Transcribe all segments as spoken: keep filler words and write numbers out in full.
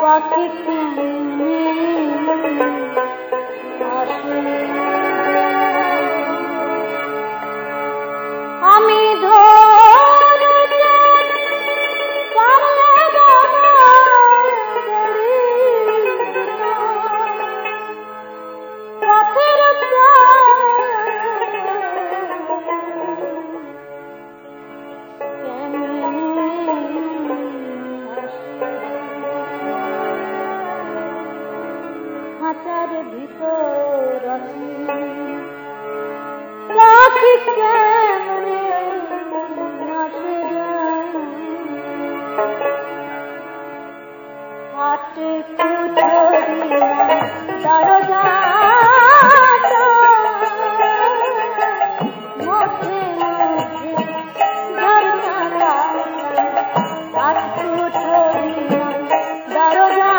পাখি কেমনে আসে আমি ধরতে পারলে পথের হাজার ভিতর আছি পাখি কেমনে আসে হাটে কুঠরি দরজা মধ্যে মধ্যে ঝরনা হাট কুঠরি দরজা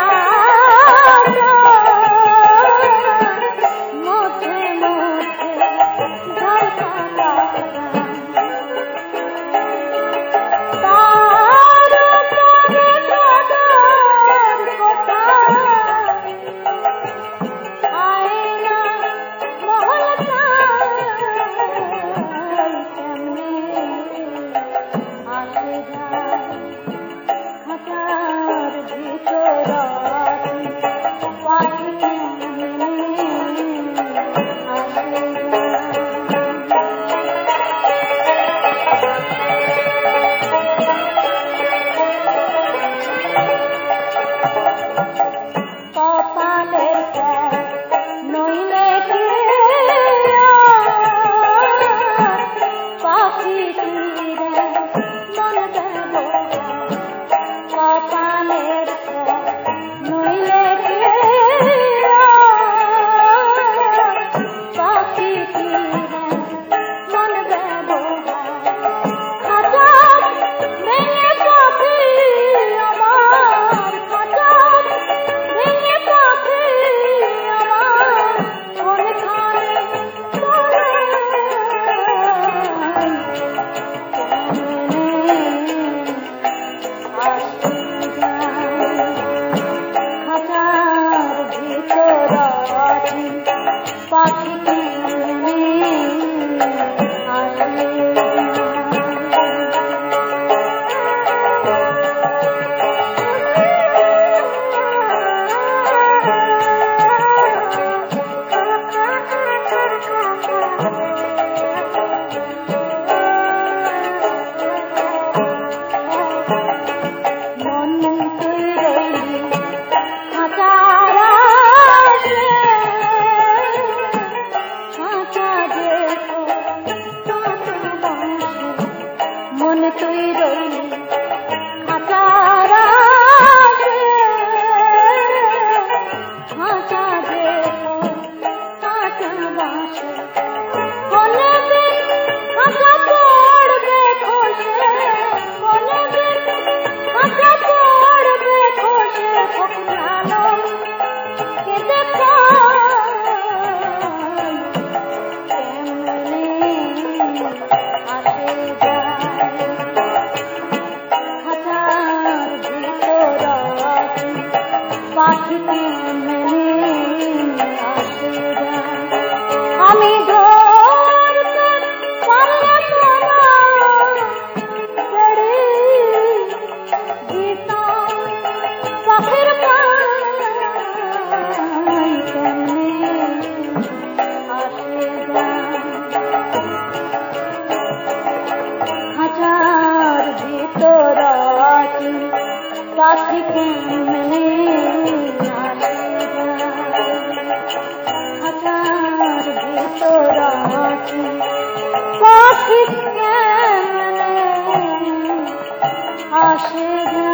পাখি মন তুই রইলি খাঁচার খাঁচা দেখো কাঁচা বাসে কোনে দিন খাঁচা পড়বে খসে কোনে দিন খাঁচা পড়বে খসে ফোকনালো কে দেখো পাখি কেমনে আসে আমি ধরতে পারলে ছেড়ে দিতাম পাখির পাই কেমনে আসে খাঁচার ভিতর আছি পাখি কেমনে পাখি কেমনে আসে।